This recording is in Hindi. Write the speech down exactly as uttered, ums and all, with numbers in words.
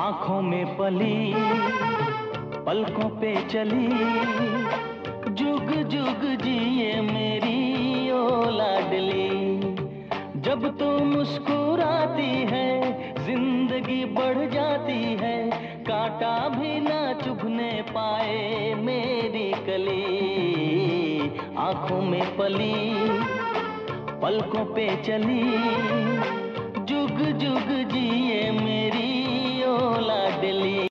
आंखों में पली, पलकों पे चली, जुग जुग जिए मेरी ओ लाडली। जब तू मुस्कुराती है जिंदगी बढ़ जाती है, कांटा भी ना चुभने पाए मेरी कली। आंखों में पली, पलकों पे चली, जुग जुग जिए मेरी ओ लाडली।